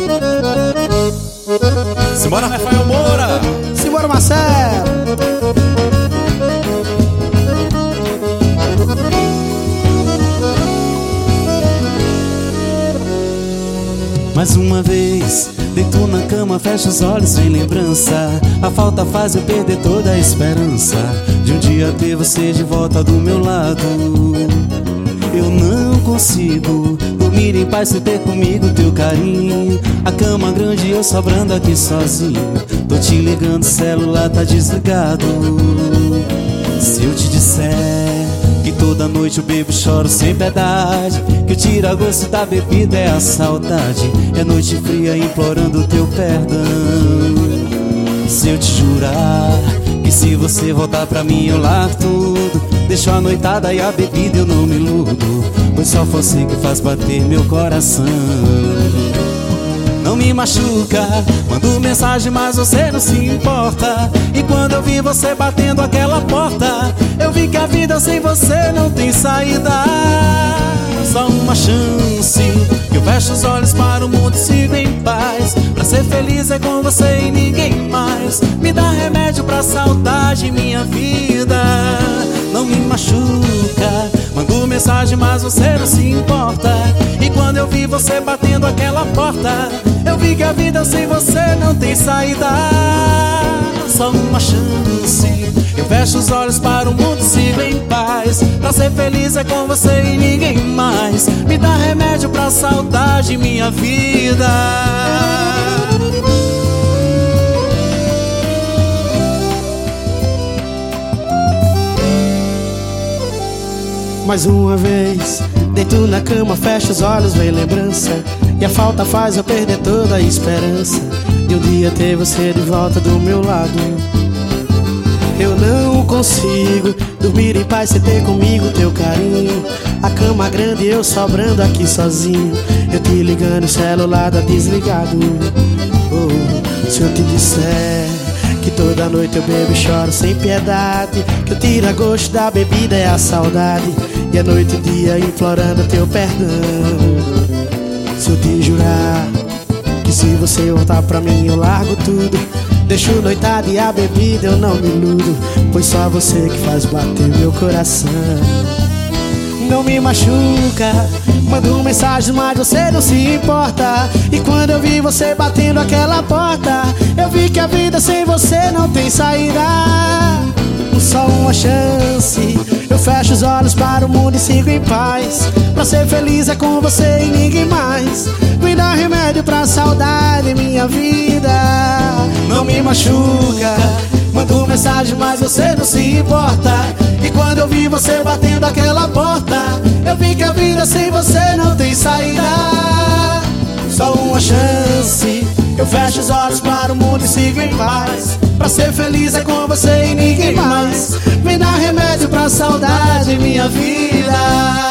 Simbora, Rafael Moura! Simbora, Marcelo! Mais uma vez, deito na cama, fecho os olhos sem lembrança. A falta faz eu perder toda a esperança de um dia ter você de volta do meu lado. Eu não consigo dormir em paz sem ter comigo teu carinho. A cama grande e eu sobrando aqui sozinho. Tô te ligando, o celular tá desligado. Se eu te disser que toda noite eu bebo e choro sem piedade, que o tira-gosto da bebida é a saudade, é noite fria implorando teu perdão. Se eu te jurar que se você voltar pra mim eu largo tudo, deixo a noitada e a bebida eu não me iludo, pois só você que faz bater meu coração. Não me machuca, mando mensagem mas você não se importa. E quando eu vi você batendo aquela porta, eu vi que a vida sem você não tem saída. Só uma chance, que eu fecho os olhos para o mundo e sigo em paz. Pra ser feliz é com você e ninguém mais. Me dá remédio pra saudade, minha vida. Não me machuca, mando mensagem mas você não se importa. E quando eu vi você batendo aquela porta, eu vi que a vida sem você não tem saída. Só uma chance, eu fecho os olhos para o mundo e sigo em paz. Pra ser feliz é com você e ninguém mais. Me dá remédio pra saudade, minha vida. Mais uma vez, deito na cama, fecho os olhos, vem lembrança. E a falta faz eu perder toda a esperança de um dia ter você de volta do meu lado. Eu não consigo dormir em paz sem ter comigo teu carinho. A cama grande e eu sobrando aqui sozinho. Eu te ligando, o celular tá desligado. Oh, se eu te disser que toda noite eu bebo e choro sem piedade, que o tira-gosto da bebida é a saudade, e a noite e dia implorando teu perdão. Se eu te jurar que se você voltar pra mim eu largo tudo, deixo noitada e a bebida eu não me iludo, pois só você que faz bater meu coração. Não me machuca, mando mensagem mas você não se importa. E quando eu vi você batendo aquela porta, eu vi que a vida sem você não tem saída. Só uma chance, eu fecho os olhos para o mundo e sigo em paz. Pra ser feliz é com você e ninguém mais. Me dá remédio pra saudade, minha vida. Não me machuca, mando mensagem mas você não se importa. E quando eu vi você batendo aquela porta, eu vi que a vida sem você não tem saída. Só uma chance, eu fecho os olhos para o mundo e sigo em paz. Pra ser feliz é com você e ninguém mais. Me dá remédio pra saudade, minha vida.